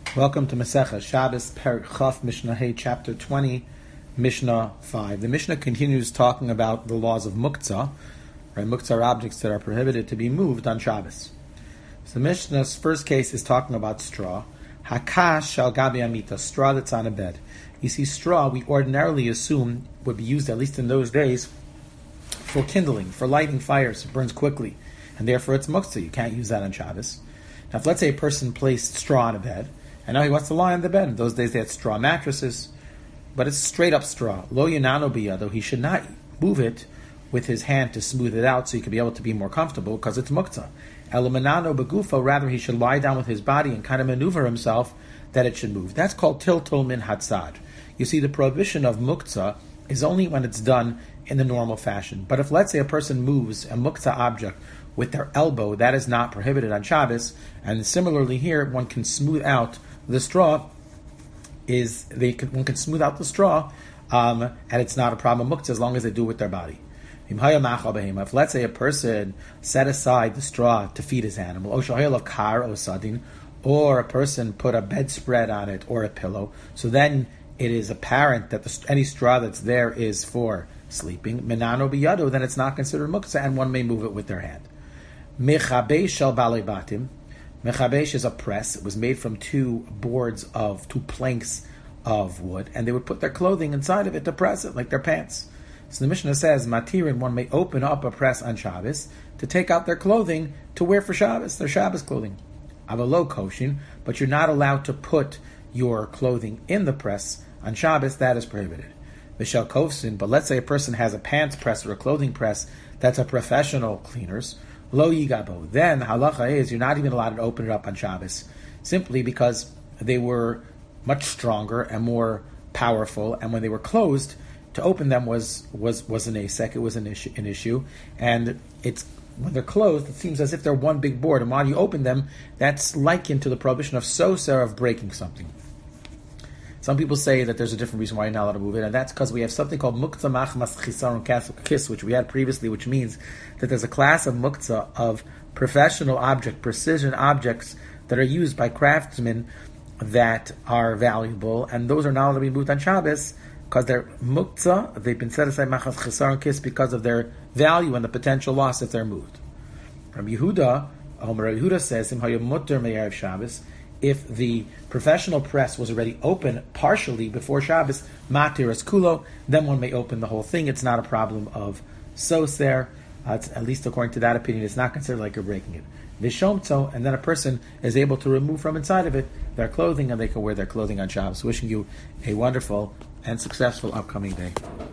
Welcome to Masechah Shabbos Perek Chaf Mishnah Hey Chapter 20 Mishnah 5. The Mishnah continues talking about the laws of muktzah, right? Muktzah are objects that are prohibited to be moved on Shabbos. So the Mishnah's first case is talking about straw. Hakash shal gabi amita, straw that's on a bed. You see, straw we ordinarily assume would be used, at least in those days, for kindling, for lighting fires. It burns quickly, and therefore it's muktzah. You can't use that on Shabbos. Now, if let's say a person placed straw on a bed, and now he wants to lie on the bed. In those days they had straw mattresses, but it's straight up straw. Lo yanano biyado, he should not move it with his hand to smooth it out so he could be able to be more comfortable because it's muktzah. Elomanano begufo, rather he should lie down with his body and kind of maneuver himself that it should move. That's called tiltul min hatzad. You see, the prohibition of muktzah is only when it's done in the normal fashion. But if let's say a person moves a muktzah object with their elbow, that is not prohibited on Shabbos. And similarly here, one can smooth out the straw. One can smooth out the straw, and it's not a problem of muktzah as long as they do it with their body. If let's say a person set aside the straw to feed his animal, or a person put a bedspread on it or a pillow, so then it is apparent that any straw that's there is for sleeping, menano biyado, then it's not considered muktzah, and one may move it with their hand. Mechabesh shel balei batim. Mechabesh is a press. It was made from two planks of wood, and they would put their clothing inside of it to press it, like their pants. So the Mishnah says, Matirin, one may open up a press on Shabbos to take out their clothing to wear for Shabbos, their Shabbos clothing. Avalo koshin, but you're not allowed to put your clothing in the press on Shabbos, that is prohibited. Vishal kovsin, but let's say a person has a pants press or a clothing press that's a professional cleaners, Lo yigabo. Then the halacha is you're not even allowed to open it up on Shabbos, simply because they were much stronger and more powerful, and when they were closed, to open them was an asek, it was an issue, and it's when they're closed, it seems as if they're one big board, and while you open them, that's likened to the prohibition of soser, of breaking something. Some people say that there's a different reason why you're not allowed to move it, and that's because we have something called muktzah machmas chisaron kis, which we had previously, which means that there's a class of muktzah of professional precision objects that are used by craftsmen that are valuable, and those are not allowed to be moved on Shabbos because they're muktzah. They've been set aside machmas chisaron kis because of their value and the potential loss if they're moved. Rabbi Yehuda says, Im hayom mutter me'erev Shabbos, if the professional press was already open partially before Shabbos, matir as kulo, then one may open the whole thing. It's not a problem of soser. At least according to that opinion, it's not considered like you're breaking it. Vishomto, and then a person is able to remove from inside of it their clothing, and they can wear their clothing on Shabbos. Wishing you a wonderful and successful upcoming day.